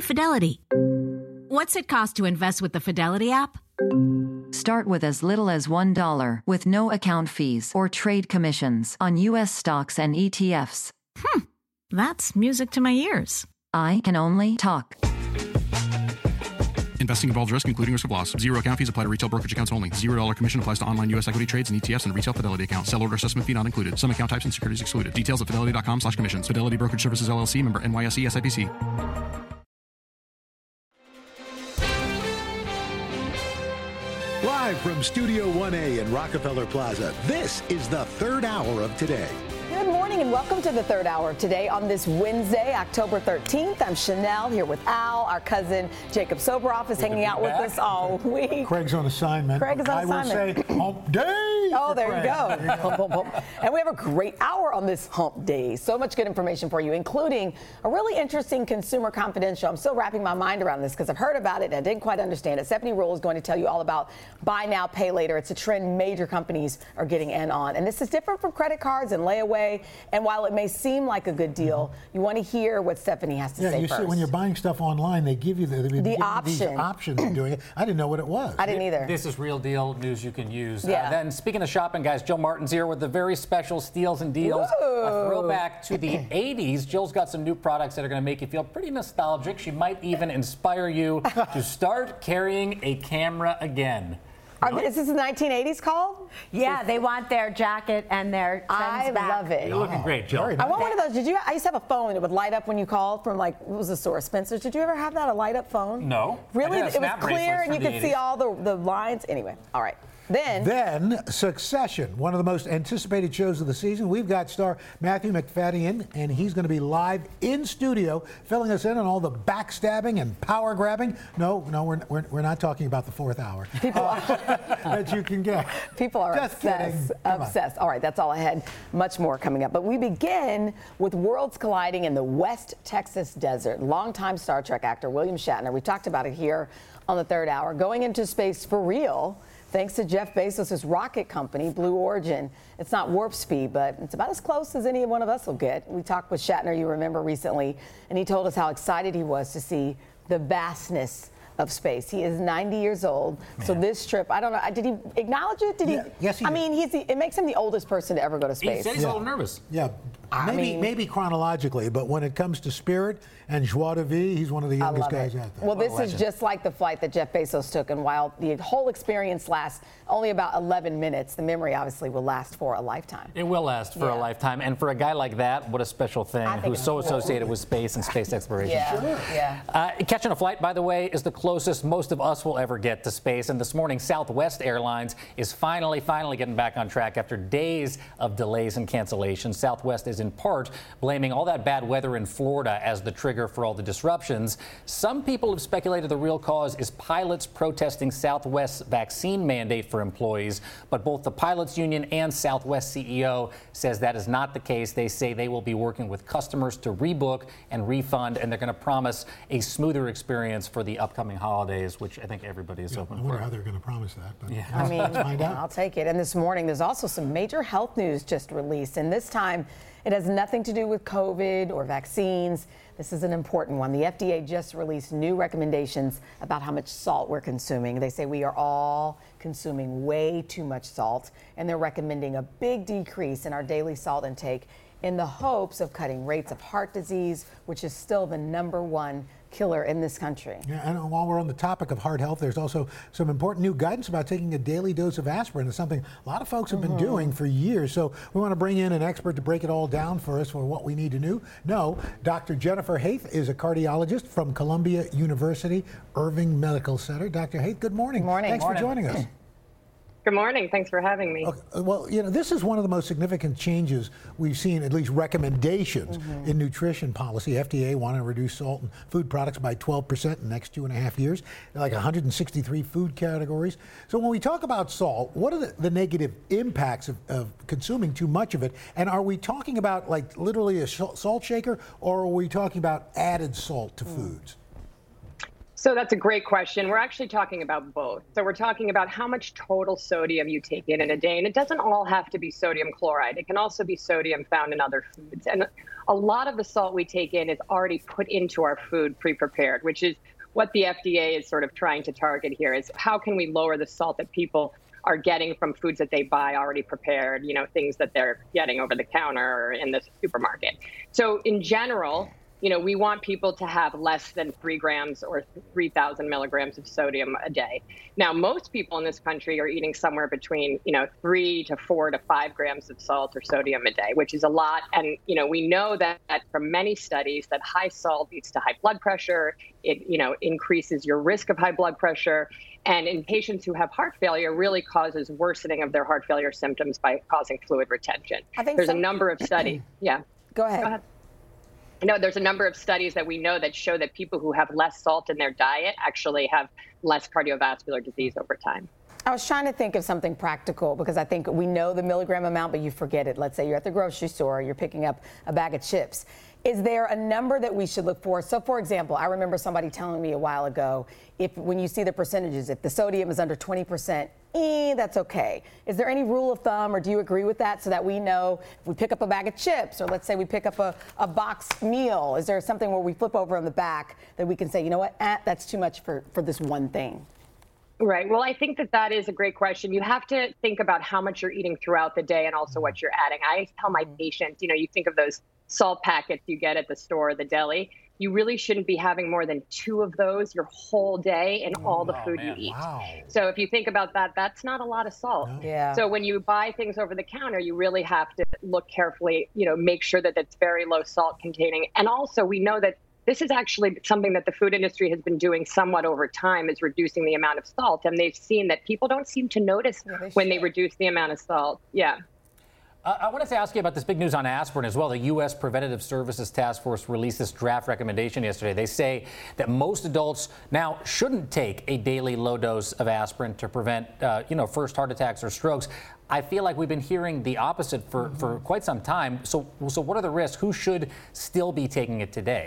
Fidelity. What's it cost to invest with the Fidelity app? Start with as little as $1 with no account fees or trade commissions on U.S. stocks and ETFs. That's music to my ears. I can only talk. Investing involves risk, including risk of loss. Zero account fees apply to retail brokerage accounts only. $0 commission applies to online U.S. equity trades and ETFs and retail Fidelity accounts. Sell order assessment fee not included. Some account types and securities excluded. Details at fidelity.com/commissions. Fidelity Brokerage Services, LLC, member NYSE, SIPC. Live from Studio 1A in Rockefeller Plaza, this is the third hour of Today. Good morning and welcome to the third hour of Today on this Wednesday, October 13th. I'm Chanel here with Al. Our cousin Jacob Soboroff is hanging out with us all week. Craig's on assignment. Craig is on assignment. I will say hump day. Oh, there you go. And we have a great hour on this hump day. So much good information for you, including a really interesting Consumer Confidential. I'm still wrapping my mind around this because I've heard about it and I didn't quite understand it. Stephanie Ruhle is going to tell you all about buy now, pay later. It's a trend major companies are getting in on. And this is different from credit cards and layaway. And while it may seem like a good deal, you want to hear what Stephanie has to say you first. See, when you're buying stuff online, they give you the option. These options of doing it. I didn't know what it was. I didn't either. This is real deal news you can use. Yeah. Then, speaking of shopping, guys, Jill Martin's here with the very special steals and deals. Ooh. A throwback to the 80s. Jill's got some new products that are going to make you feel pretty nostalgic. She might even inspire you to start carrying a camera again. Is this the 1980s call? Yeah, they want their jacket and their I back. love it. You're looking great, Jill. I want one of those. I used to have a phone that would light up when you called from what was the store? Spencer's. Did you ever have that, a light up phone? No. Really? I did a It was snap clear bracelets and you from could the see 80s. all the lines. Anyway, all right. Then Succession, one of the most anticipated shows of the season. We've got star Matthew Macfadyen, and he's going to be live in studio, filling us in on all the backstabbing and power grabbing. No, we're not talking about the fourth hour. People that you can get. People are Just obsessed. kidding. Come on. Obsessed. All right, that's all I had. Much more coming up. But we begin with worlds colliding in the West Texas desert. Longtime Star Trek actor William Shatner, we talked about it here on the third hour, going into space for real, thanks to Jeff Bezos' rocket company, Blue Origin. It's not warp speed, but it's about as close as any one of us will get. We talked with Shatner, you remember, recently, and he told us how excited he was to see the vastness of space. He is 90 years old, so this trip, I don't know, did he acknowledge it? Did he? Yes, he did. I mean, it makes him the oldest person to ever go to He space. said he's a little nervous. Yeah, maybe chronologically, but when it comes to spirit and joie de vivre, he's one of the youngest guys out there. Well, this is just like the flight that Jeff Bezos took, and while the whole experience lasts only about 11 minutes, the memory obviously will last for a lifetime. It will last for a lifetime. And for a guy like that, what a special thing, who's so associated with space and space exploration. Yeah. Catching a flight, by the way, is the closest most of us will ever get to space. And this morning, Southwest Airlines is finally getting back on track after days of delays and cancellations. Southwest is in part blaming all that bad weather in Florida as the trigger for all the disruptions. Some people have speculated the real cause is pilots protesting Southwest's vaccine mandate for employees, but both the pilots union and Southwest CEO says that is not the case. They say they will be working with customers to rebook and refund, and they're going to promise a smoother experience for the upcoming holidays, which I think everybody is hoping I wonder for. how they're going to promise that. But I mean, let's find out. I'll take it. And this morning, there's also some major health news just released, and this time it has nothing to do with COVID or vaccines. This is an important one. The FDA just released new recommendations about how much salt we're consuming. They say we are all consuming way too much salt, and they're recommending a big decrease in our daily salt intake in the hopes of cutting rates of heart disease, which is still the #1 killer in this country. Yeah, and while we're on the topic of heart health, there's also some important new guidance about taking a daily dose of aspirin. It's something a lot of folks have been doing for years. So we want to bring in an expert to break it all down for us for what we need to know. Dr. Jennifer Haith is a cardiologist from Columbia University Irving Medical Center. Dr. Haith, good morning. Good morning. Thanks for joining us. Good morning. Thanks for having me. Okay, well, this is one of the most significant changes we've seen, at least recommendations in nutrition policy. FDA wanting to reduce salt in food products by 12% in the next 2.5 years, like 163 food categories. So when we talk about salt, what are the negative impacts of consuming too much of it? And are we talking about like literally a salt shaker, or are we talking about added salt to foods? So that's a great question. We're actually talking about both. So we're talking about how much total sodium you take in a day. And it doesn't all have to be sodium chloride. It can also be sodium found in other foods. And a lot of the salt we take in is already put into our food pre-prepared, which is what the FDA is sort of trying to target here, is how can we lower the salt that people are getting from foods that they buy already prepared, things that they're getting over the counter or in the supermarket. So in general, we want people to have less than 3 grams or 3,000 milligrams of sodium a day. Now, most people in this country are eating somewhere between, 3 to 4 to 5 grams of salt or sodium a day, which is a lot. And, we know that from many studies that high salt leads to high blood pressure. It, increases your risk of high blood pressure. And in patients who have heart failure, really causes worsening of their heart failure symptoms by causing fluid retention. There's a number of studies. Yeah. Go ahead. No, there's a number of studies that we know that show that people who have less salt in their diet actually have less cardiovascular disease over time. I was trying to think of something practical because I think we know the milligram amount, but you forget it. Let's say you're at the grocery store, you're picking up a bag of chips. Is there a number that we should look for? So, for example, I remember somebody telling me a while ago, when you see the percentages, if the sodium is under 20%, that's okay. Is there any rule of thumb, or do you agree with that, so that we know if we pick up a bag of chips, or let's say we pick up a boxed meal, is there something where we flip over on the back that we can say, you know what, that's too much for this one thing? Right. Well, I think that is a great question. You have to think about how much you're eating throughout the day and also what you're adding. I tell my patients, you think of those salt packets you get at the store, the deli. You really shouldn't be having more than 2 of those your whole day in all the food you eat. Wow. So if you think about that, that's not a lot of salt. No. Yeah. So when you buy things over the counter, you really have to look carefully, make sure that it's very low salt containing. And also we know that this is actually something that the food industry has been doing somewhat over time, is reducing the amount of salt. And they've seen that people don't seem to notice when they reduce the amount of salt. Yeah. I wanted to ask you about this big news on aspirin as well. The U.S. Preventative Services Task Force released this draft recommendation yesterday. They say that most adults now shouldn't take a daily low dose of aspirin to prevent, first heart attacks or strokes. I feel like we've been hearing the opposite for quite some time. So what are the risks? Who should still be taking it today?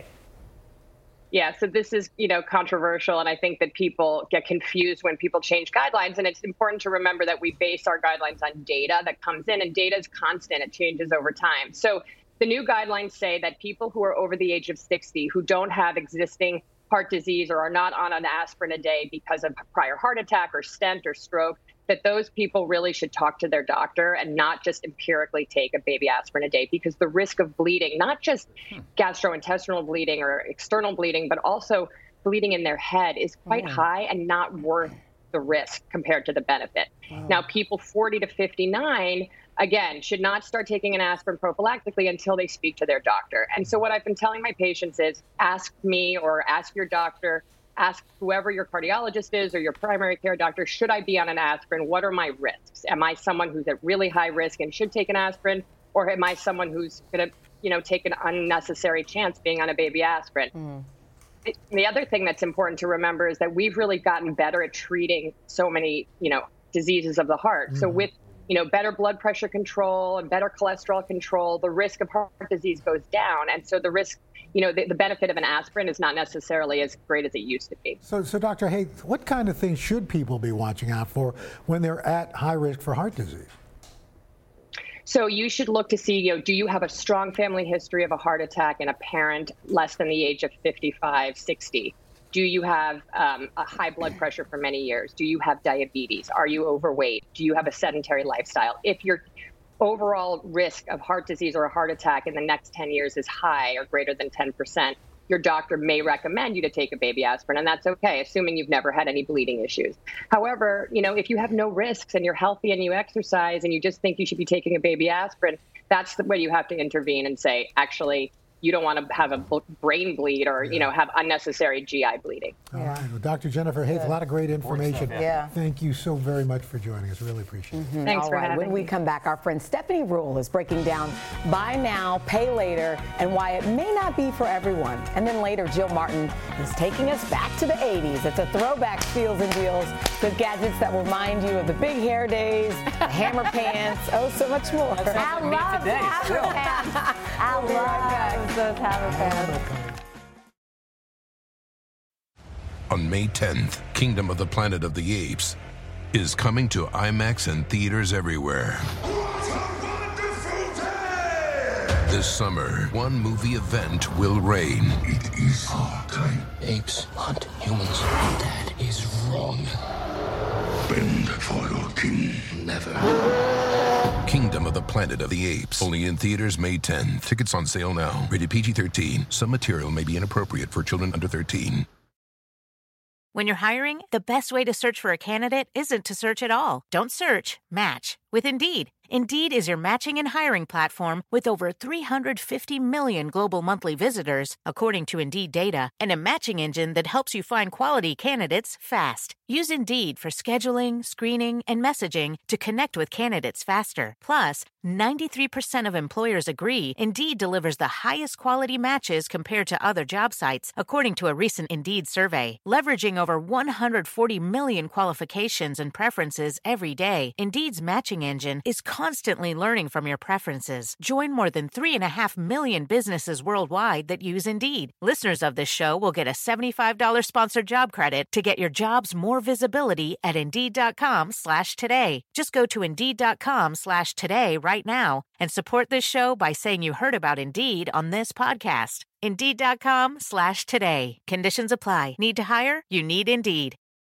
Yeah, so this is, controversial, and I think that people get confused when people change guidelines. And it's important to remember that we base our guidelines on data that comes in, and data is constant. It changes over time. So the new guidelines say that people who are over the age of 60 who don't have existing heart disease or are not on an aspirin a day because of prior heart attack or stent or stroke, that those people really should talk to their doctor and not just empirically take a baby aspirin a day, because the risk of bleeding, not just gastrointestinal bleeding or external bleeding, but also bleeding in their head, is quite high and not worth the risk compared to the benefit. Now, people 40 to 59, again, should not start taking an aspirin prophylactically until they speak to their doctor. And so what I've been telling my patients is, ask me or ask your doctor, ask whoever your cardiologist is or your primary care doctor, should I be on an aspirin? What are my risks? Am I someone who's at really high risk and should take an aspirin? Or am I someone who's going to, take an unnecessary chance being on a baby aspirin? The other thing that's important to remember is that we've really gotten better at treating so many, diseases of the heart. So with, better blood pressure control and better cholesterol control, the risk of heart disease goes down. And so the risk, the benefit of an aspirin is not necessarily as great as it used to be. So Dr. Hayes, what kind of things should people be watching out for when they're at high risk for heart disease? So you should look to see, do you have a strong family history of a heart attack in a parent less than the age of 55, 60? Do you have a high blood pressure for many years? Do you have diabetes? Are you overweight? Do you have a sedentary lifestyle? If your overall risk of heart disease or a heart attack in the next 10 years is high or greater than 10%, your doctor may recommend you to take a baby aspirin, and that's okay, assuming you've never had any bleeding issues. However, if you have no risks and you're healthy and you exercise and you just think you should be taking a baby aspirin, that's the way you have to intervene and say, actually, you don't want to have a brain bleed or, have unnecessary GI bleeding. All right. Well, Dr. Jennifer Hayes, a lot of great information. Yeah. Thank you so very much for joining us. Really appreciate it. Thanks for having me. When we come back, our friend Stephanie Ruhle is breaking down buy now, pay later, and why it may not be for everyone. And then later, Jill Martin is taking us back to the 80s. It's a throwback steals and deals with gadgets that will remind you of the big hair days, the hammer pants, so much more. I love the hammer pants. I love those hammer pants. On May 10th, Kingdom of the Planet of the Apes is coming to IMAX and theaters everywhere. This summer, one movie event will reign. It is our time. Apes hunt humans. That is wrong. Bend for your king. Never. Kingdom of the Planet of the Apes. Only in theaters May 10th. Tickets on sale now. Rated PG-13. Some material may be inappropriate for children under 13. When you're hiring, the best way to search for a candidate isn't to search at all. Don't search, match with Indeed. Indeed is your matching and hiring platform with over 350 million global monthly visitors, according to Indeed data, and a matching engine that helps you find quality candidates fast. Use Indeed for scheduling, screening, and messaging to connect with candidates faster. Plus, 93% of employers agree Indeed delivers the highest quality matches compared to other job sites, according to a recent Indeed survey. Leveraging over 140 million qualifications and preferences every day, Indeed's matching engine is constantly learning from your preferences. Join more than 3.5 million businesses worldwide that use Indeed. Listeners of this show will get a $75 sponsored job credit to get your jobs more visibility at Indeed.com/today. Just go to Indeed.com/today right now and support this show by saying you heard about Indeed on this podcast. Indeed.com/today. Conditions apply. Need to hire? You need Indeed.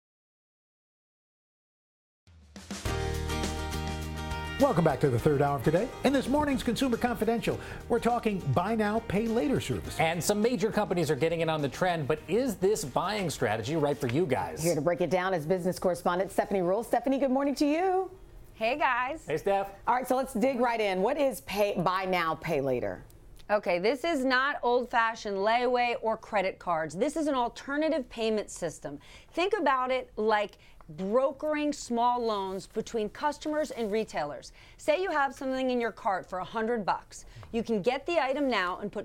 Welcome back to the third hour of today. In this morning's Consumer Confidential, we're talking buy now, pay later services. And some major companies are getting in on the trend, but is this buying strategy right for you guys? Here to break it down is business correspondent Stephanie Ruhle. Stephanie, good morning to you. Hey, guys. Hey, Steph. All right, so let's dig right in. What is buy now, pay later? Okay, this is not old-fashioned layaway or credit cards. This is an alternative payment system. Think about it like brokering small loans between customers and retailers. Say you have something in your cart for $100. You can get the item now and put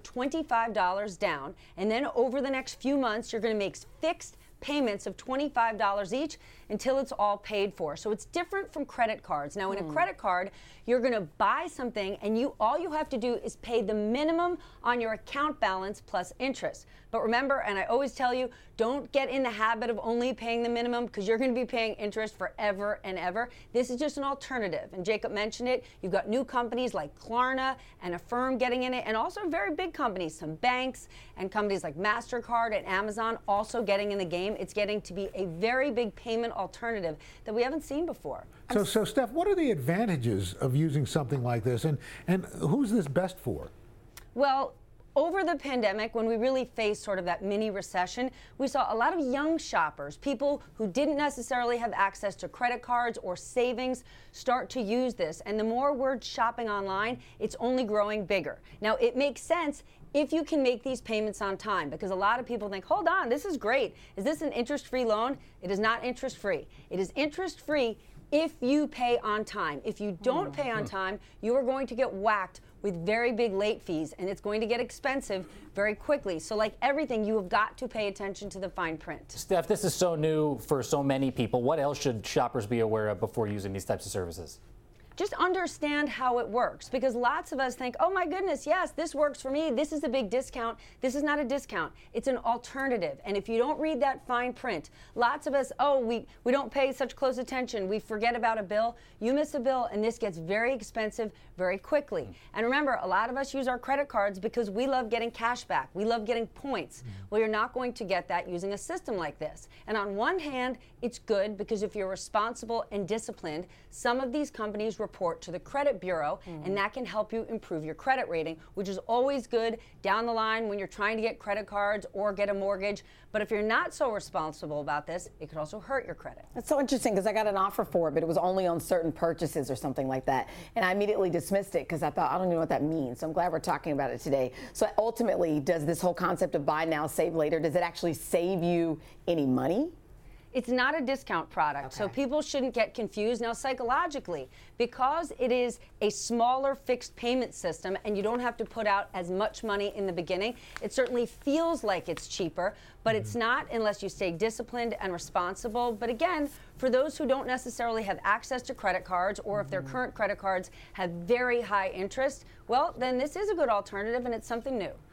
$25 down, and then over the next few months, you're going to make fixed payments of $25 each until it's all paid for. So it's different from credit cards. Now, in a credit card, you're going to buy something and all you have to do is pay the minimum on your account balance plus interest. But remember, and I always tell you, don't get in the habit of only paying the minimum because you're going to be paying interest forever and ever. This is just an alternative. And Jacob mentioned it. You've got new companies like Klarna and Affirm getting in it, and also very big companies, some banks and companies like MasterCard and Amazon also getting in the game. It's getting to be a very big payment alternative that we haven't seen before. So Steph, what are the advantages of using something like this, and who's this best for? Well, over the pandemic, when we really faced sort of that mini recession, we saw a lot of young shoppers, people who didn't necessarily have access to credit cards or savings, start to use this. And the more we're shopping online, it's only growing bigger. Now, it makes sense if you can make these payments on time, because a lot of people think, hold on, this is great. Is this an interest-free loan? It is not interest-free. It is interest-free if you pay on time. If you don't pay on time, you are going to get whacked with very big late fees, and it's going to get expensive very quickly. So like everything, you have got to pay attention to the fine print. Steph, this is so new for so many people. What else should shoppers be aware of before using these types of services? Just understand how it works, because lots of us think, oh my goodness, yes, this works for me. This is a big discount. This is not a discount. It's an alternative. And if you don't read that fine print, lots of us, we don't pay such close attention. We forget about a bill. You miss a bill, and this gets very expensive very quickly. And remember, a lot of us use our credit cards because we love getting cash back. We love getting points. Well, you're not going to get that using a system like this. And on one hand, it's good because if you're responsible and disciplined, some of these companies report to the credit bureau, and that can help you improve your credit rating, which is always good down the line when you're trying to get credit cards or get a mortgage. But if you're not so responsible about this, it could also hurt your credit. That's so interesting because I got an offer for it, but it was only on certain purchases or something like that. And I immediately dismissed it because I thought, I don't even know what that means. So I'm glad we're talking about it today. So ultimately, does this whole concept of buy now, save later, does it actually save you any money? It's not a discount product, so people shouldn't get confused. Now, psychologically, because it is a smaller fixed payment system and you don't have to put out as much money in the beginning, it certainly feels like it's cheaper, but it's not unless you stay disciplined and responsible. But again, for those who don't necessarily have access to credit cards, or if their current credit cards have very high interest, well, then this is a good alternative and it's something new.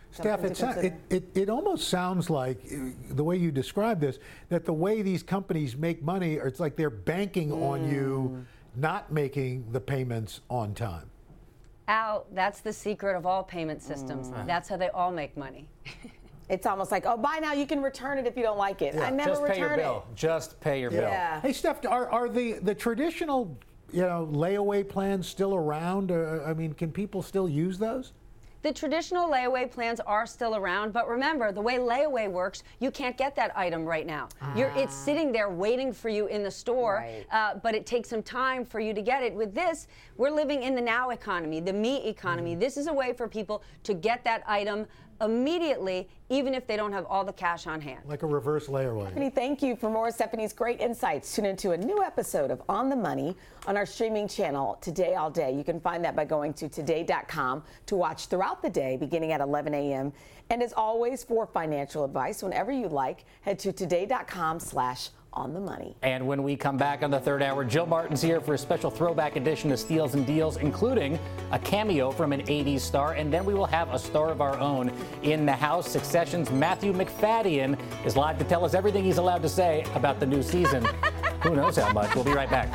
Steph, it almost sounds like, the way you describe this, that the way these companies make money, it's like they're banking on you not making the payments on time. Al, that's the secret of all payment systems. That's how they all make money. It's almost like, oh, buy now, you can return it if you don't like it. I never Just pay your return bill. Just pay your bill. Hey, Steph, are the traditional, layaway plans still around? I mean, can people still use those? The traditional layaway plans are still around, but remember, the way layaway works, you can't get that item right now. It's sitting there waiting for you in the store, but it takes some time for you to get it. With this, we're living in the now economy, the me economy. This is a way for people to get that item immediately, even if they don't have all the cash on hand. Like a reverse layaway. Stephanie, thank you for more of Stephanie's great insights. Tune into a new episode of On the Money on our streaming channel, Today All Day. You can find that by going to today.com to watch throughout the day, beginning at 11 a.m. And as always, for financial advice, whenever you like, head to today.com/On the Money. And when we come back on the third hour, Jill Martin's here for a special throwback edition of Steals and Deals, including a cameo from an 80s star. And then we will have a star of our own in the house. Succession's Matthew McFadden is live to tell us everything he's allowed to say about the new season. Who knows how much? We'll be right back.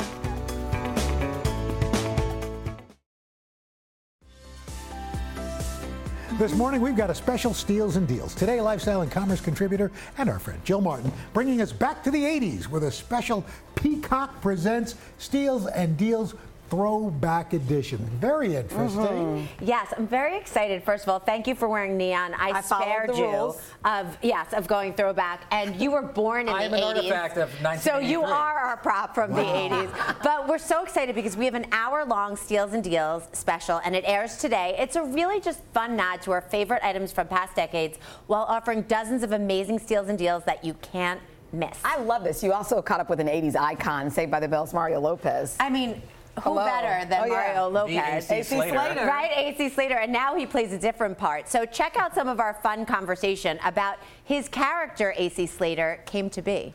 This morning, we've got a special Steals and Deals. Today, lifestyle and commerce contributor and our friend Jill Martin bringing us back to the 80s with a special Peacock Presents Steals and Deals Throwback Edition. Very interesting. Yes, I'm very excited. First of all, thank you for wearing neon. I spared you of going throwback, and you were born in the 80s. I'm an artifact of 1983. So you are our prop from the 80s. But we're so excited because we have an hour-long Steals and Deals special, and it airs today. It's a really just fun nod to our favorite items from past decades while offering dozens of amazing steals and deals that you can't miss. I love this. You also caught up with an 80s icon, Saved by the Bell's Mario Lopez. I mean, who better than Mario Lopez? A.C. Slater. Right, A.C. Slater. And now he plays a different part. So check out some of our fun conversation about his character, A.C. Slater, came to be.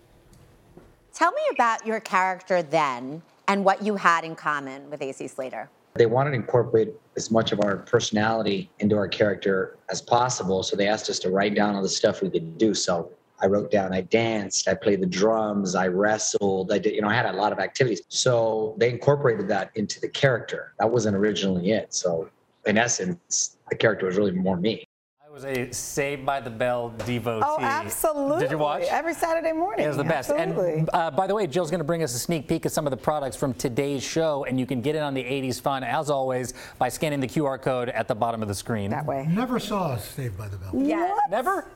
Tell me about your character then and what you had in common with A.C. Slater. They wanted to incorporate as much of our personality into our character as possible, so they asked us to write down all the stuff we could do. So I wrote down, I danced, I played the drums, I wrestled, I did, I had a lot of activities. So they incorporated that into the character. That wasn't originally it. So in essence, the character was really more me. I was a Saved by the Bell devotee. Oh, absolutely. Did you watch? Every Saturday morning. It was the best. Absolutely. And by the way, Jill's going to bring us a sneak peek at some of the products from today's show, and you can get in on the 80s fun, as always, by scanning the QR code at the bottom of the screen. That way. Never saw Saved by the Bell. Yeah. Never?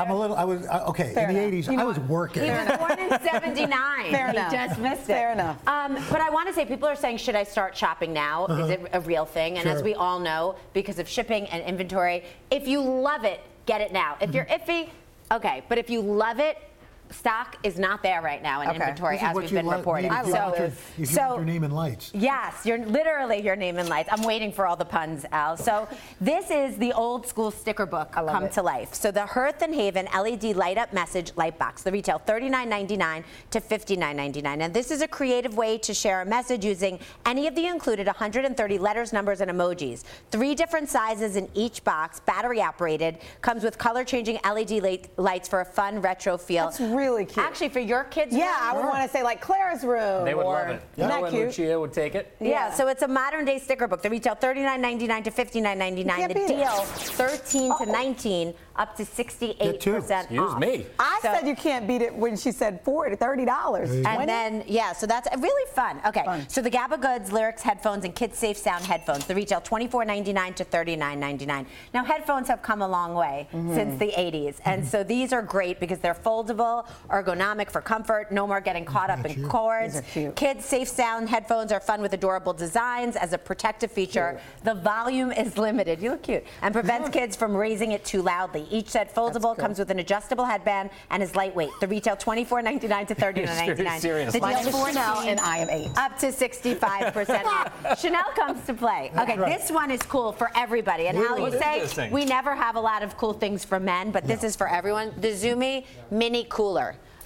Okay, in the 80s, I was working. He was born in 79. Fair enough. He just missed it. Fair enough. But I want to say, people are saying, should I start shopping now? Is it a real thing? And as we all know, because of shipping and inventory, if you love it, get it now. If you're iffy, okay. But if you love it, stock is not there right now in inventory, as we've been reporting. I love it. Your name in lights. Yes, you're literally your name in lights. I'm waiting for all the puns, Al. So this is the old school sticker book come to life. So the Hearth and Haven LED light up message light box. The retail $39.99 to $59.99. And this is a creative way to share a message using any of the included 130 letters, numbers, and emojis. 3 different sizes in each box, battery operated, comes with color changing LED lights for a fun retro feel. That's really cute. Actually, for your kids' room. I would want to say like Clara's room. They would love it. Isn't that cute? Lucia would take it. Yeah, so it's a modern day sticker book. The retail $39.99 to $59.99. The deal 13 to 19 up to 68% off. Excuse me. I said you can't beat it when she said $30. And then, so that's really fun. Okay, so the GABA Goods Lyrics headphones and Kids Safe Sound headphones. The retail $24.99 to $39.99. Now, headphones have come a long way since the 80s. And so these are great because they're foldable, ergonomic for comfort, no more getting caught up in cords. Kids Safe Sound headphones are fun with adorable designs as a protective feature. The volume is limited. You look cute. And prevents kids from raising it too loudly. Each set foldable comes with an adjustable headband and is lightweight. The retail $24.99 to $39.99. The deal is Chanel and I am 8. Up to 65% off. Chanel comes to play. Okay, this one is cool for everybody. And how you say we never have a lot of cool things for men, but this is for everyone. The Zumi Mini Cooler.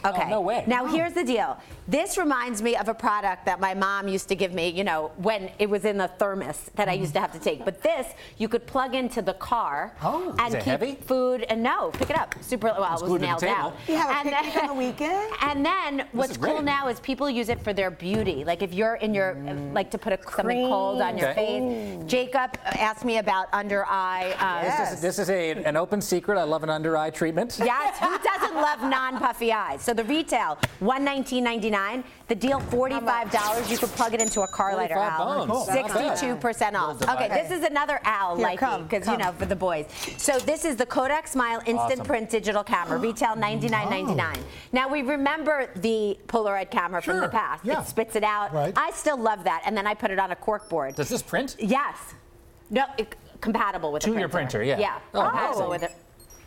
Okay. Oh, no way. Now, here's the deal. This reminds me of a product that my mom used to give me, you know, when it was in the thermos that I used to have to take. But this, you could plug into the car and Is it keep heavy? food. And no, pick it up. Super, well, it was glued to the nailed table. down. You have a And picnic then- on the weekend? And then what's is cool great. now is people use it for their beauty. Like if you're in your, like to put something cold on your face. Jacob asked me about under eye. This is an open secret. I love an under eye treatment. Yes, who doesn't love non-puffy eyes? So the retail, $119.99. The deal, $45. You could plug it into a car lighter, Al. bones. 62% off. Okay, this is another Al like because you know, for the boys. So this is the Kodak Smile Instant Print Digital Camera. Retail $99.99. Now we remember the Polaroid camera from the past. Yeah. It spits it out. Right. I still love that. And then I put it on a cork board. Does this print? Yes. No, compatible with the To your printer, yeah. Yeah, Oh, compatible nice. with it.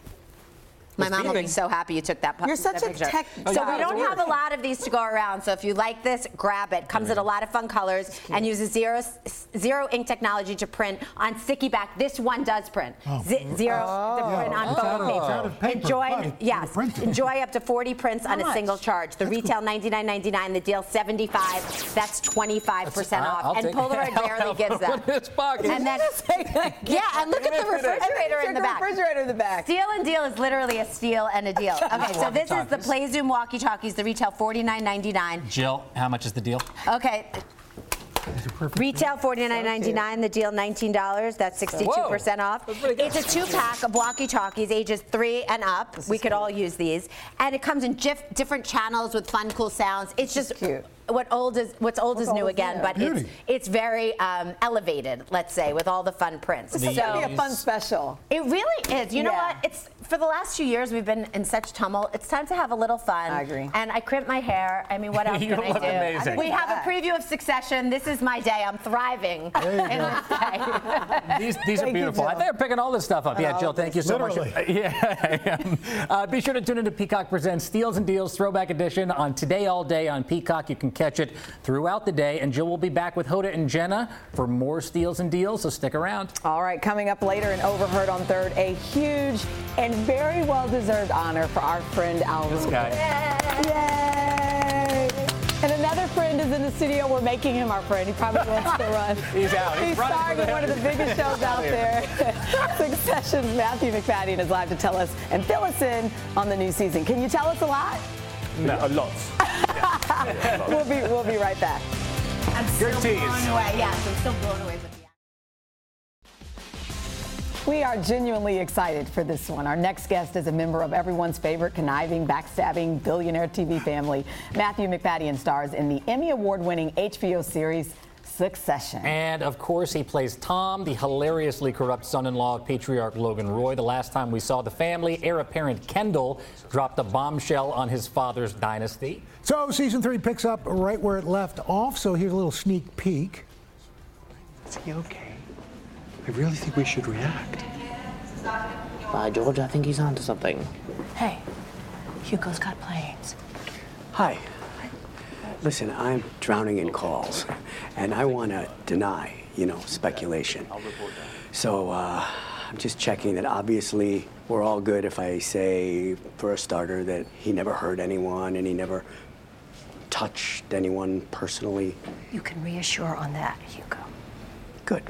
My mom will be so happy you took that You're such a picture. tech So guy. we don't have a lot of these to go around. So if you like this, grab it. Comes in a lot of fun colors and uses zero ink technology to print on sticky back. This one does print. Zero to print on photo paper. Enjoy up to 40 prints on a single charge. The retail $99.99. The deal $75. That's 25% off. And Polaroid barely gives that. And then and look at the refrigerator in the back. Refrigerator in the back. Steal and deal is literally a steal and a deal. Okay, so this is the Play Zoom walkie-talkies. The retail $49.99. Jill, how much is the deal? Okay. Retail $49.99, the deal $19. That's 62% off. It's a 2-pack of walkie-talkies, ages 3 and up. We could all use these, and it comes in different channels with fun, cool sounds. It's just cute. What's old is new again, but it's very elevated, let's say, with all the fun prints. This is going to be a fun special. It really is. You know what? It's for the last few years we've been in such tumult. It's time to have a little fun. I agree. And I crimped my hair. I mean, what else You can I look do? amazing. We have a preview of Succession. This is my day. I'm thriving in this day. These are beautiful. I think they're picking all this stuff up. Yeah, Jill, thank you so much. Be sure to tune into Peacock Presents Steals and Deals Throwback Edition on Today All Day on Peacock. You can catch it throughout the day. And Jill will be back with Hoda and Jenna for more Steals and Deals, so stick around. All right, coming up later in Overheard on Third, a huge and very well-deserved honor for our friend Al. This guy. Yay! And another friend is in the studio. We're making him our friend. He probably wants to run. He's out. He's starring in one of the biggest shows out there. Succession's Matthew McFadden is live to tell us and fill us in on the new season. Can you tell us a lot? No, lots. We'll be right back. I'm still blown away. Yes, I'm still blown away with the We are genuinely excited for this one. Our next guest is a member of everyone's favorite conniving, backstabbing billionaire TV family. Matthew McFadden stars in the Emmy Award-winning HBO series Succession. And of course, he plays Tom, the hilariously corrupt son-in-law of patriarch Logan Roy. The last time we saw the family, heir apparent Kendall dropped a bombshell on his father's dynasty. So season 3 picks up right where it left off. So here's a little sneak peek. Is he okay? I really think we should react. By George, I think he's onto something. Hey, Hugo's got planes. Hi. Listen, I'm drowning in calls, and I want to deny, speculation. So I'm just checking that obviously we're all good if I say, for a starter, that he never hurt anyone and he never touched anyone personally. You can reassure on that, Hugo. Good.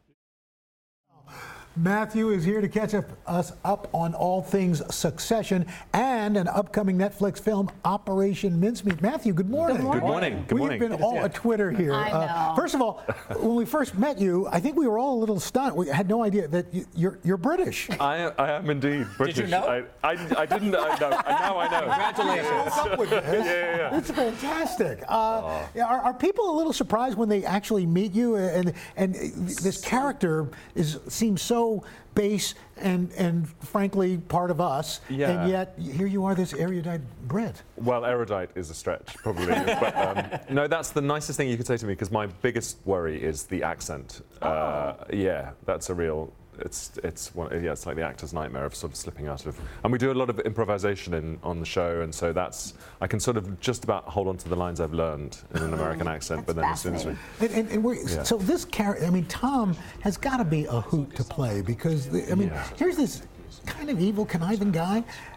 Matthew is here to catch us up on all things Succession and an upcoming Netflix film, Operation Mincemeat. Matthew, good morning. Good morning. Good morning. We've been all a Twitter here. I know. First of all, when we first met you, I think we were all a little stunned. We had no idea that you're British. I am indeed British. Did you know? I didn't. Now I know. Congratulations. Yeah. It's fantastic. Are people a little surprised when they actually meet you? And this character seems so base and frankly part of us, and yet here you are, this erudite Brit. Well, erudite is a stretch, probably. But no, that's the nicest thing you could say to me, because my biggest worry is the accent. Yeah, that's a real. It's like the actor's nightmare of sort of slipping out of. And we do a lot of improvisation on the show, and so I can sort of just about hold on to the lines I've learned in an American accent, but then as soon as so this character, Tom has got to be a hoot to play, because here's this kind of evil, conniving guy.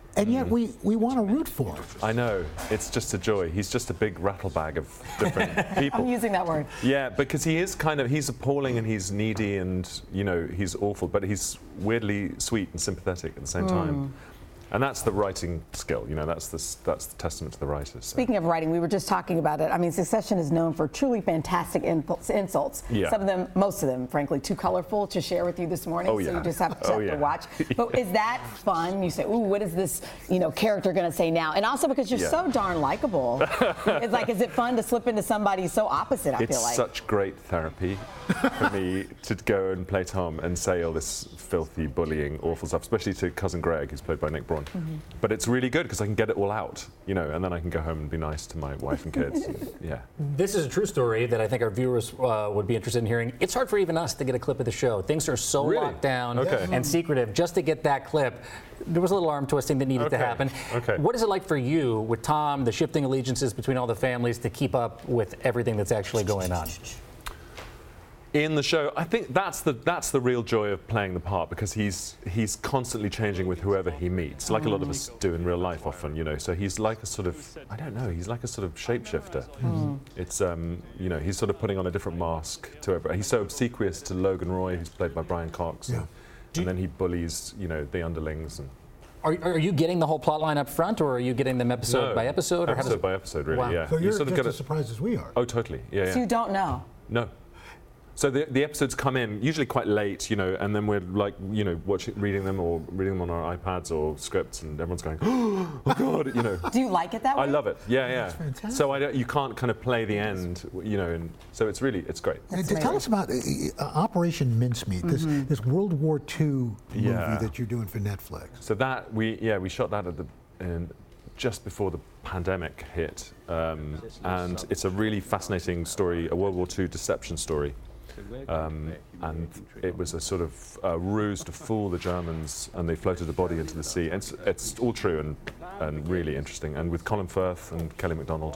And yet we want to root for him. I know. It's just a joy. He's just a big rattle bag of different people. I'm using that word. Yeah, because he is he's appalling and he's needy and, he's awful, but he's weirdly sweet and sympathetic at the same time. And that's the writing skill, that's the testament to the writers. So. Speaking of writing, we were just talking about it. I mean, Succession is known for truly fantastic insults. Yeah. Some of them, most of them, frankly, too colorful to share with you this morning. Oh, yeah. So you just have to watch. But is that fun? You say, ooh, what is this, character going to say now? And also because you're so darn likable. It's like, is it fun to slip into somebody so opposite, I feel like? It's such great therapy for me to go and play Tom and say all this filthy, bullying, awful stuff, especially to cousin Greg, who's played by Nick Braun. But it's really good because I can get it all out, and then I can go home and be nice to my wife and kids. This is a true story that I think our viewers would be interested in hearing. It's hard for even us to get a clip of the show. Things are so locked down and secretive. Just to get that clip, there was a little arm twisting that needed to happen. What is it like for you with Tom, the shifting allegiances between all the families, to keep up with everything that's actually going on? In the show, I think that's the real joy of playing the part, because he's constantly changing with whoever he meets, like a lot of us do in real life often, So he's like a sort of, I don't know, he's like a sort of shapeshifter. It's he's sort of putting on a different mask to everybody. He's so obsequious to Logan Roy, who's played by Brian Cox, and then he bullies, the underlings. And Are you getting the whole plot line up front, or are you getting them episode by episode? Or episode by episode, really, wow. yeah. So you're just as surprised as we are. Oh, totally, yeah. So you don't know? No. So the episodes come in usually quite late, and then we're like, reading them on our iPads or scripts, and everyone's going, oh God, Do you like it that way? I love it, yeah. That's fantastic. So you can't kind of play the end, and so it's great. And tell us about Operation Mincemeat, this World War II movie that you're doing for Netflix. So that we shot that just before the pandemic hit, and it's a really fascinating story, a World War II deception story. And it was a sort of ruse to fool the Germans, and they floated the body into the sea. It's all true and really interesting, and with Colin Firth and Kelly MacDonald.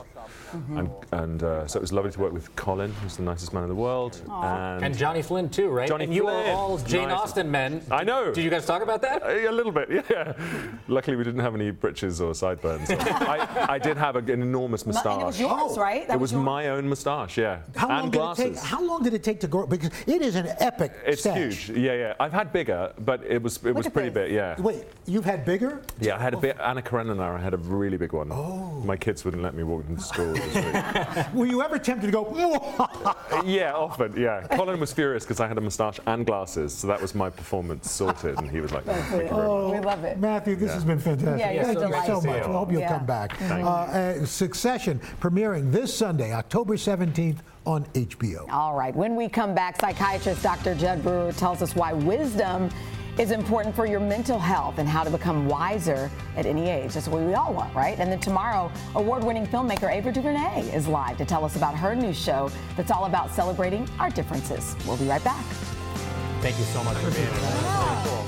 So it was lovely to work with Colin, who's the nicest man in the world. And Johnny Flynn too, right? Johnny and you Flynn. are all Jane Austen men. I know. Did you guys talk about that? A little bit, yeah. Luckily we didn't have any britches or sideburns. I did have an enormous moustache. And it was yours, right? It was my own moustache, yeah. And glasses. How long did it take to grow? Because it is an epic stash. Huge, yeah. I've had bigger, but it was pretty big, yeah. Wait, you've had bigger? Yeah, I had a bit. Anna Karenina, I had a really big one. Oh. My kids wouldn't let me walk into school. Were you ever tempted to go? Yeah, often. Yeah. Colin was furious because I had a moustache and glasses, so that was my performance sorted, and he was like, "Thank you very much." We love it. Matthew, this has been fantastic. Yeah, Thank you so much. I hope you'll come back. Succession premiering this Sunday, October 17th on HBO. All right. When we come back, psychiatrist Dr. Jed Brewer tells us why wisdom is important for your mental health and how to become wiser at any age. That's what we all want, right? And then tomorrow, award-winning filmmaker Ava DuVernay is live to tell us about her new show that's all about celebrating our differences. We'll be right back. Thank you so much for being here.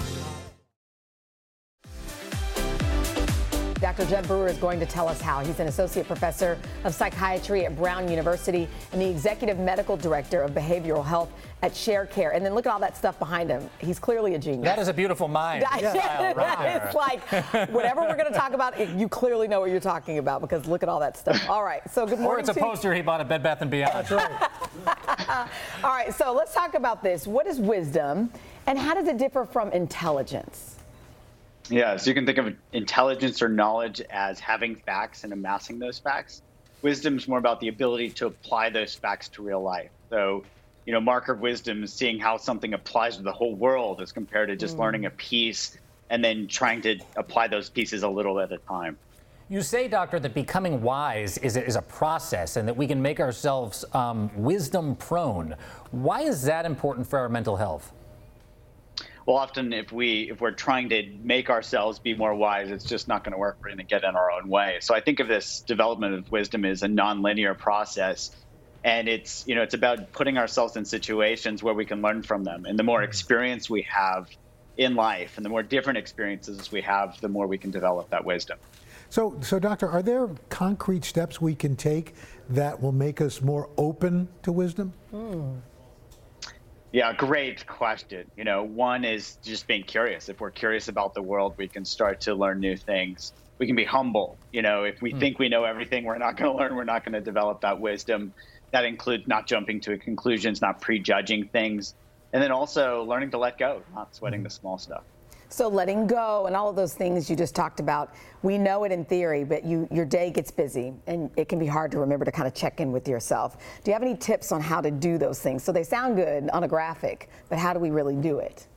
Dr. Jed Brewer is going to tell us how. He's an associate professor of psychiatry at Brown University and the executive medical director of behavioral health at Sharecare. And then look at all that stuff behind him. He's clearly a genius. That is a beautiful mind. It's like, whatever we're going to talk about, you clearly know what you're talking about, because look at all that stuff. All right, so good morning. Or it's a poster he bought at Bed Bath & Beyond. That's right. All right, so let's talk about this. What is wisdom, and how does it differ from intelligence? Yeah, so you can think of intelligence or knowledge as having facts and amassing those facts. Wisdom is more about the ability to apply those facts to real life. So, marker of wisdom is seeing how something applies to the whole world as compared to just learning a piece and then trying to apply those pieces a little at a time. You say, doctor, that becoming wise is a process and that we can make ourselves wisdom prone. Why is that important for our mental health? Well, often if we're trying to make ourselves be more wise, it's just not going to work. We're going to get in our own way. So I think of this development of wisdom as a nonlinear process. And it's about putting ourselves in situations where we can learn from them. And the more experience we have in life and the more different experiences we have, the more we can develop that wisdom. So doctor, are there concrete steps we can take that will make us more open to wisdom? Yeah, great question. You know, one is just being curious. If we're curious about the world, we can start to learn new things. We can be humble. You know, if we think we know everything, we're not going to learn. We're not going to develop that wisdom. That includes not jumping to conclusions, not prejudging things, and then also learning to let go, not sweating the small stuff. So letting go and all of those things you just talked about, we know it in theory, but your day gets busy and it can be hard to remember to kind of check in with yourself. Do you have any tips on how to do those things? So they sound good on a graphic, but how do we really do it?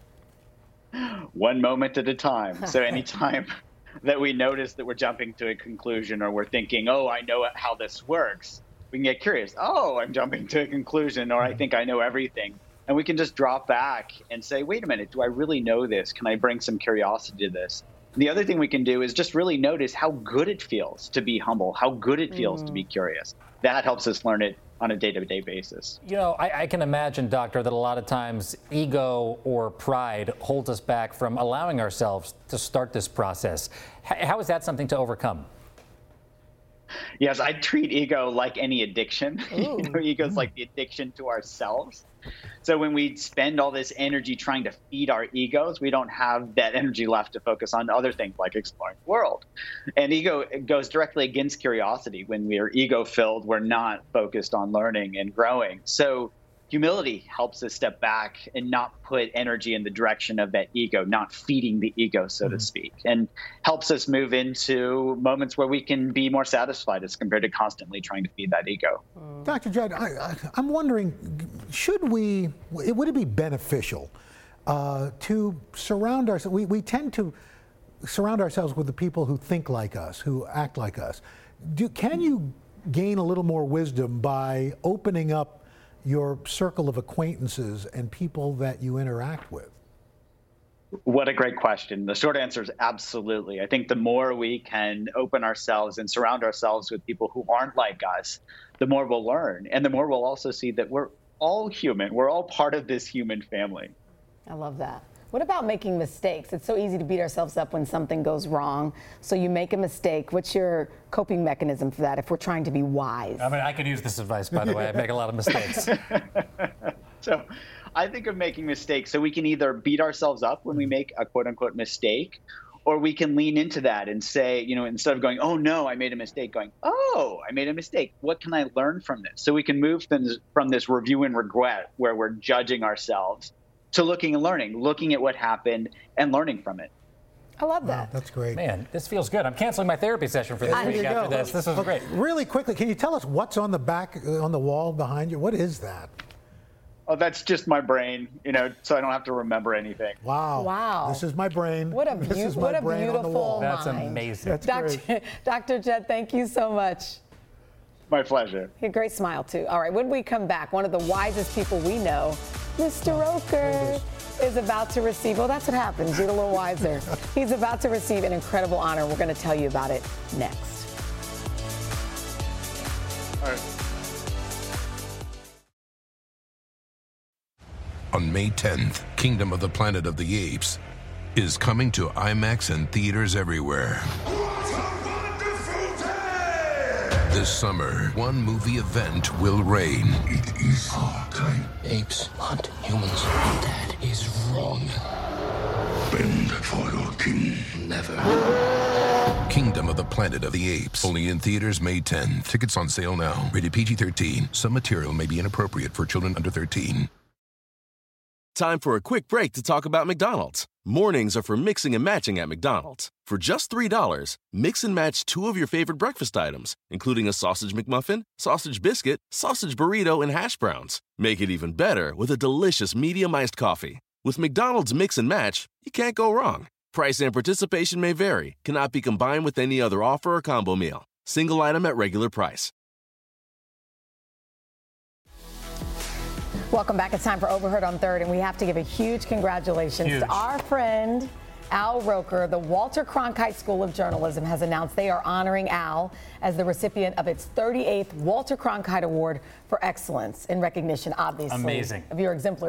One moment at a time. So anytime that we notice that we're jumping to a conclusion or we're thinking, oh, I know how this works, we can get curious. Oh, I'm jumping to a conclusion, or I think I know everything. And we can just drop back and say, wait a minute, do I really know this? Can I bring some curiosity to this? And the other thing we can do is just really notice how good it feels to be humble, how good it feels to be curious. That helps us learn it on a day-to-day basis. You know, I can imagine, Doctor, that a lot of times ego or pride holds us back from allowing ourselves to start this process. How is that something to overcome? Yes, I treat ego like any addiction. You know, ego is like the addiction to ourselves. So when we spend all this energy trying to feed our egos, we don't have that energy left to focus on other things like exploring the world. And ego goes directly against curiosity. When we are ego-filled, we're not focused on learning and growing. So humility helps us step back and not put energy in the direction of that ego, not feeding the ego, so to speak, and helps us move into moments where we can be more satisfied as compared to constantly trying to feed that ego. Dr. Judd, I'm wondering, would it be beneficial to surround ourselves? We tend to surround ourselves with the people who think like us, who act like us. Can you gain a little more wisdom by opening up your circle of acquaintances and people that you interact with? What a great question. The short answer is absolutely. I think the more we can open ourselves and surround ourselves with people who aren't like us, the more we'll learn. And the more we'll also see that we're all human. We're all part of this human family. I love that. What about making mistakes? It's so easy to beat ourselves up when something goes wrong. So you make a mistake. What's your coping mechanism for that if we're trying to be wise? I mean, I could use this advice, by the way. I make a lot of mistakes. So I think of making mistakes. So we can either beat ourselves up when we make a quote unquote mistake, or we can lean into that and say, you know, instead of going, oh no, I made a mistake, going, oh, I made a mistake. What can I learn from this? So we can move from this review and regret where we're judging ourselves to looking and learning, looking at what happened and learning from it. I love that. Wow, that's great. Man, this feels good. I'm canceling my therapy session for this week after this. This is great. Really quickly, can you tell us what's on the back, on the wall behind you? What is that? Oh, that's just my brain, you know, so I don't have to remember anything. Wow. Wow. This is my brain. What a, beautiful mind. That's amazing. That's great. Dr. Judd, thank you so much. My pleasure. A great smile, too. All right, when we come back, one of the wisest people we know, Mr. Roker, is about to receive, well, that's what happens. You're a little wiser. He's about to receive an incredible honor. We're going to tell you about it next. All right. On May 10th, Kingdom of the Planet of the Apes is coming to IMAX and theaters everywhere. This summer, one movie event will reign. It is our time. Apes hunt humans. That is wrong. Bend for your king. Never. Kingdom of the Planet of the Apes. Only in theaters May 10th. Tickets on sale now. Rated PG-13. Some material may be inappropriate for children under 13. Time for a quick break to talk about McDonald's. Mornings are for mixing and matching at McDonald's. For just $3, mix and match 2 of your favorite breakfast items, including a sausage McMuffin, sausage biscuit, sausage burrito, and hash browns. Make it even better with a delicious medium iced coffee. With McDonald's Mix and Match, you can't go wrong. Price and participation may vary. Cannot be combined with any other offer or combo meal. Single item at regular price. Welcome back. It's time for Overheard on Third, and we have to give a huge congratulations to our friend Al Roker. The Walter Cronkite School of Journalism has announced they are honoring Al as the recipient of its 38th Walter Cronkite Award for Excellence in recognition, obviously, Amazing. of your exemplary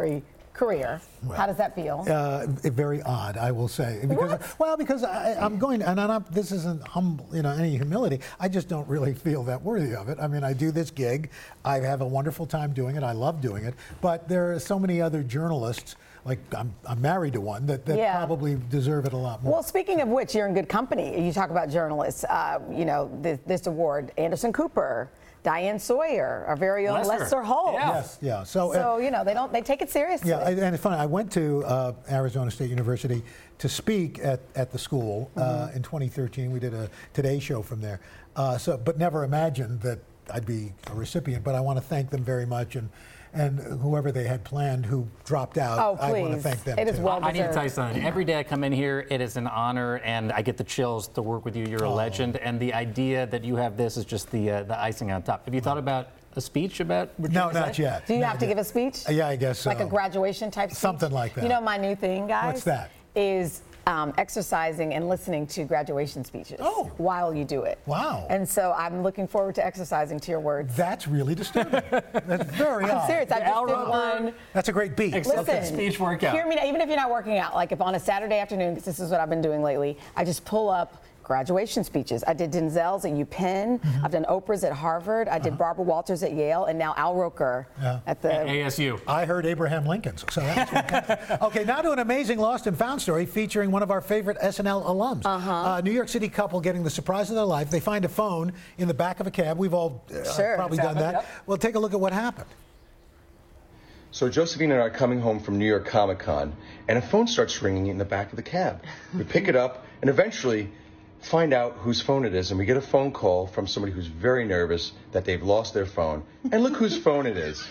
career. How does that feel? Very odd, I will say. Because I'm going, and this isn't humble, any humility. I just don't really feel that worthy of it. I mean, I do this gig. I have a wonderful time doing it. I love doing it. But there are so many other journalists. Like I'm married to one that probably deserve it a lot more. Well, speaking of which, you're in good company. You talk about journalists. This award, Anderson Cooper, Diane Sawyer, our very own Lester Holt. Yes, yeah. So they take it seriously. Yeah, and it's funny. I went to Arizona State University to speak at the school in 2013. We did a Today show from there. But never imagined that I'd be a recipient. But I want to thank them very much and whoever they had planned who dropped out, I want to thank them. It is well deserved. I need to tell you something. Every day I come in here, it is an honor, and I get the chills to work with you. You're a legend, and the idea that you have this is just the icing on top. Have you thought about a speech about what No, not yet. Do you have to give a speech? Yeah, I guess so. Like a graduation type speech? Something like that. You know my new thing, guys? What's that? Is exercising and listening to graduation speeches while you do it. Wow. And so I'm looking forward to exercising to your words. That's really disturbing. That's very odd. I'm serious. I just did one. That's a great beat. Listen, speech workout. Hear me now, even if you're not working out, like if on a Saturday afternoon, because this is what I've been doing lately, I just pull up graduation speeches. I did Denzel's at UPenn. I've done Oprah's at Harvard. I did Barbara Walters at Yale, and now Al Roker at the ASU. I heard Abraham Lincoln's. So that's fantastic. Okay, now to an amazing lost and found story featuring one of our favorite SNL alums. New York City couple getting the surprise of their life. They find a phone in the back of a cab. We've all probably done that. Yep. Well, take a look at what happened. So Josephine and I are coming home from New York Comic Con, and a phone starts ringing in the back of the cab. We pick it up, and eventually find out whose phone it is, and we get a phone call from somebody who's very nervous that they've lost their phone. And look whose phone it is.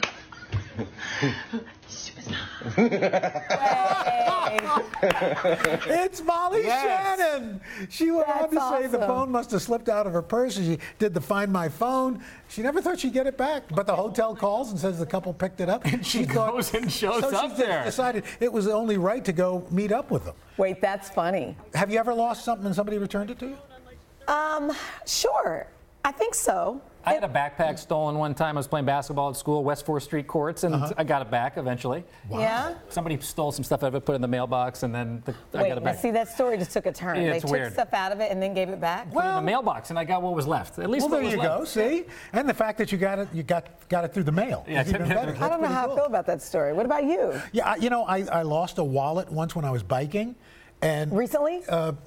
It's Molly Shannon. She went on to say the phone must have slipped out of her purse. She did the Find My Phone. She never thought she'd get it back, but the hotel calls and says the couple picked it up. And she goes and shows up there. She decided it was only right to go meet up with them. Wait, that's funny. Have you ever lost something and somebody returned it to you? Sure. I think so. I had a backpack stolen one time. I was playing basketball at school, West 4th Street courts, and I got it back eventually. Wow. Yeah? Somebody stole some stuff out of it, put it in the mailbox, and then I got it back. See, that story just took a turn. Yeah, they took stuff out of it and then gave it back? Put it in the mailbox, and I got what was left. At least there you go, see? And the fact that you got it through the mail. Yeah, even better. I don't know how I feel about that story. What about you? Yeah, I lost a wallet once when I was biking. And recently?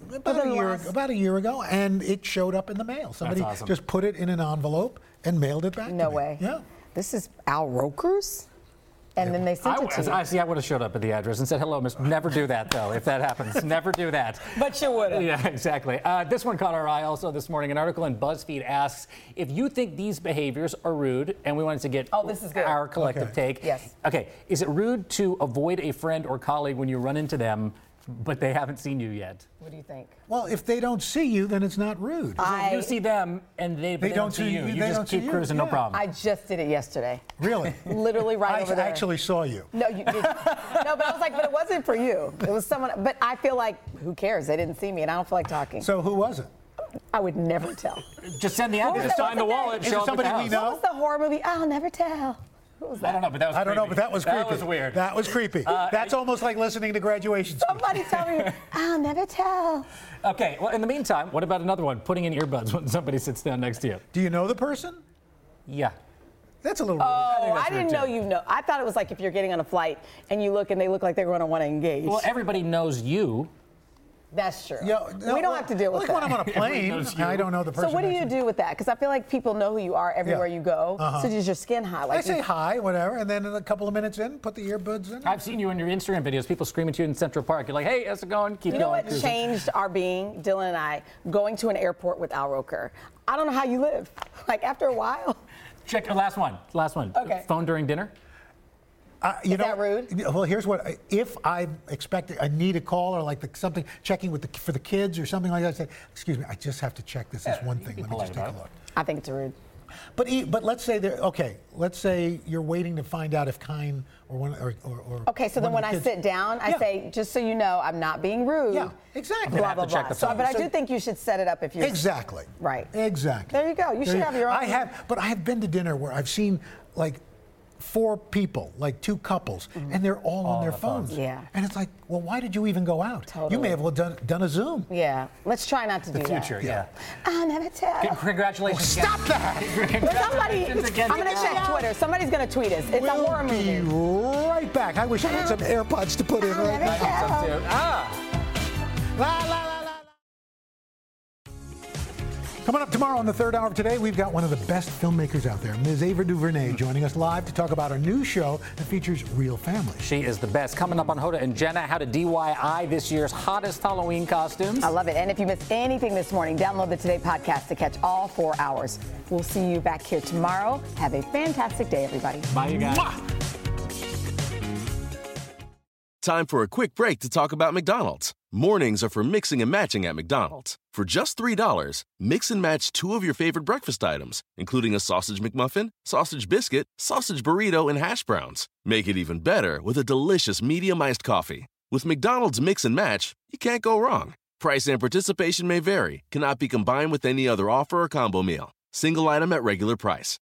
About a year ago, and it showed up in the mail. Somebody just put it in an envelope and mailed it back to me. No way. Yeah. This is Al Roker's? And then they sent it to you. I would have showed up at the address and said, hello, miss. Never do that, though, if that happens. Never do that. But you would have. Yeah, exactly. This one caught our eye also this morning. An article in BuzzFeed asks if you think these behaviors are rude, and we wanted to get this is good. our collective take. Yes. Okay, is it rude to avoid a friend or colleague when you run into them, but they haven't seen you yet? What do you think? Well, if they don't see you, then it's not rude. You see them, and they don't see you. You just keep cruising, no problem. I just did it yesterday. Really? Literally right over there. I actually saw you. No, you didn't. No, but I was like, but it wasn't for you. It was someone. But I feel like, who cares? They didn't see me, and I don't feel like talking. So who was it? I would never tell. Just send the address, sign the wallet, show up at the house. What was the horror movie? I'll never tell. I don't know, but that was creepy. I don't know, but that was creepy. That was weird. That was creepy. That's almost like listening to graduation speech. Somebody tell me, I'll never tell. Okay, well, in the meantime, what about another one? Putting in earbuds when somebody sits down next to you. Do you know the person? Yeah. That's a little rude. Oh, I didn't know you know. I thought it was like if you're getting on a flight and you look and they look like they're going to want to engage. Well, everybody knows you. That's true. Yeah, we don't have to deal with that. When I'm on a plane, I don't know the person. So what do you do with that? Because I feel like people know who you are everywhere you go. So does your skin high? I say hi, whatever, and then a couple of minutes in, put the earbuds in. I've seen you in your Instagram videos, people screaming to you in Central Park. You're like, hey, how's it going? Keep going. You know what changed our being, Dylan and I, going to an airport with Al Roker. I don't know how you live. Like after a while. Check your last one. Okay. Phone during dinner? Is that rude? Well, here's what, if I expect I need a call or like something, checking for the kids or something like that, I say, excuse me, I just have to check this one thing. Let me just take a look. I think it's rude. But let's say let's say you're waiting to find out if Kine or one or okay, so then when I sit down, I say, just so you know, I'm not being rude. Yeah, exactly. Blah blah blah. But I do think you should set it up if you're exactly right. Exactly. There you go. You should have your own. But I have been to dinner where I've seen like 4 people, like 2 couples, and they're all on their phones. Yeah. And it's like, well, why did you even go out? You may have well done a Zoom. Yeah. Let's try not to do that. The future, yeah. I'll never tell. Congratulations again. Stop that! Somebody, I'm going to check Twitter. Somebody's going to tweet us. It's a horror movie. We'll be right back. I wish I had some AirPods to put in right now. La, la, la, la. Coming up tomorrow on the third hour of Today, we've got one of the best filmmakers out there, Ms. Ava DuVernay, joining us live to talk about our new show that features real families. She is the best. Coming up on Hoda and Jenna, how to DIY this year's hottest Halloween costumes. I love it. And if you missed anything this morning, download the Today podcast to catch all 4 hours. We'll see you back here tomorrow. Have a fantastic day, everybody. Bye, you guys. Mwah! Time for a quick break to talk about McDonald's. Mornings are for mixing and matching at McDonald's. For just $3, mix and match 2 of your favorite breakfast items, including a sausage McMuffin, sausage biscuit, sausage burrito, and hash browns. Make it even better with a delicious medium iced coffee. With McDonald's Mix and Match, you can't go wrong. Price and participation may vary, cannot be combined with any other offer or combo meal. Single item at regular price.